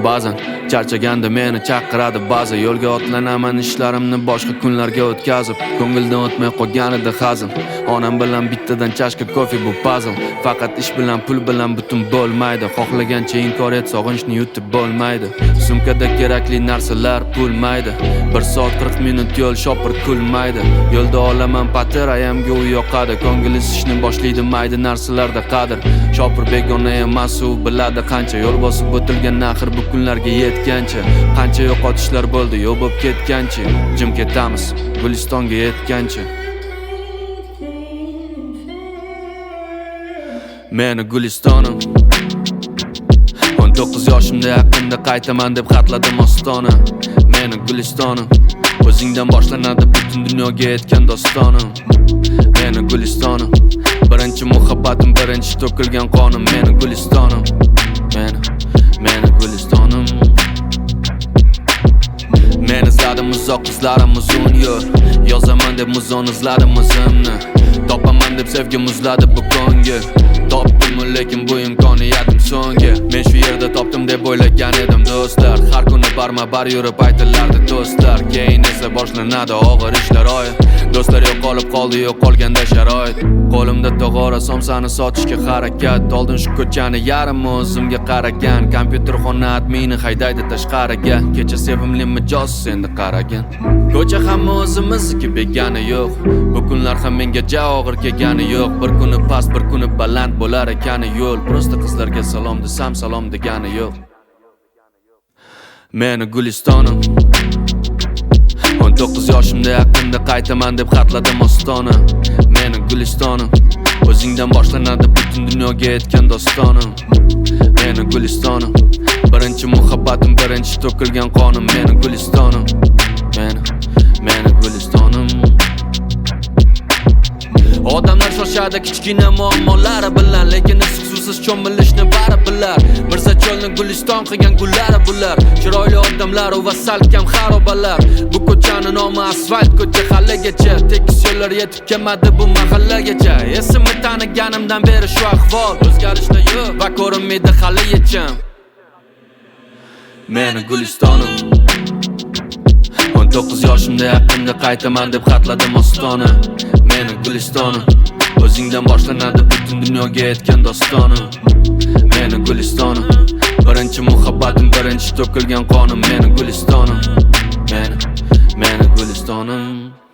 ba'zan. Charchaganda meni chaqiradi ba'zi. Yo'lga otlanaman ishlarimni boshqa kunlarga o'tkazib. Ko'ngildan o'tmay qolganida hazin. Onam bilan bittadan chashka kofe bu puzzle. Faqat ish bilan pul bilan butun bo'lmaydi. Xohlagancha inkor et, sog'inchni yutib bo'lmaydi. Sumkada kerakli narsalar pulmaydi. 1 soat 40 minut yo'l shopir kulmaydi. Yo'lda olaman patir, ayamga u yoqadi. Ko'ngil isishni boshlaydi mayda narsalarda qadr. Shopir begona emas, u biladi qancha yo'l bosib o'tilgan axir bu kunlarga yetgancha. Qancha yo'qotishlar bo'ldi, yo'q bo'lib ketgancha. Jim ketamiz Gulistonga yetgancha. Meni Gulistonim 19 yoshimda yaqinda qaytaman deb xatladim ostona. Meni Gulistonim o'zingdan boshlanadi butun dunyoga yetgan dostonim. Meni Gulistonim birinchi muhabbatim, birinchi to'kilgan qonim. Meni Gulistonim, meni Gulistonim. Men izladim uzoq qizlarim uzun yo'l. Yozaman deb muzon izladim o'zimni. Topaman deb sevgi muzladi bu ko'ngil. Topdim lekin bu imkoniyatim so'nggi. Men shu yerda topdim deb o'ylagan edim do'stlar. Har kuni barma-bar yurib aytilardi do'stlar. Keyin esa boshlanadi og'ir ishlar oy. Do'stlar yo'qolib qoldi, yo'qolganda sharoit. Qo'limda tog'ora somsani sotishga harakat. Oldin shu ko'chani yarim o'zimga qaragan. Kompyuter xona admini haydaydi tashqariga. Kecha sevimli mijoz endi qaragan. Ko'cha hamma o'zimizniki, begani yo'q. Bu kunlar ham menga og'ir kelgani yo'q. Bir kuni past, bir kuni baland bo'lar ekani yo'l. Prosta qizlarga salom desam salom degani yo'q. Meni Gulistonim 19 yoshimda yaqinda qaytaman deb xatladim ostona. Meni Gulistonim o'zingdan boshlanadi butun dunyoga yetgan dostonim. Meni Gulistonim birinchi muhabbatim, birinchi to'kilgan qonim. Meni Gulistonim, meni Gulistonim. Odamlar shoshadi kichkina muammolari bilan, lekin suvsiz cho'milishni bari bilar. Mirza cho'lni Guliston qilgan gullari bular. Chiroyli odamlar va salkam xarobalar. Bu ko'chani nomi asfalt ko'cha haligacha. Tekis yo'llar yetib kelmadi bu mahallagacha. Esimni taniganimdan beri shu ahvol. O'zgarishda yo'q va ko'rinmaydi hali yechim. Meni Gulistonim 19 yoshimda yaqinda qaytaman deb xatladim ostona. Meni Gulistonim o'zingdan boshlanadi butun dunyoga yetgan dostonim. Meni Gulistonim birinchi muhabbatim, birinchi to'kilgan qonim. Meni Gulistonim, meni Gulistonim.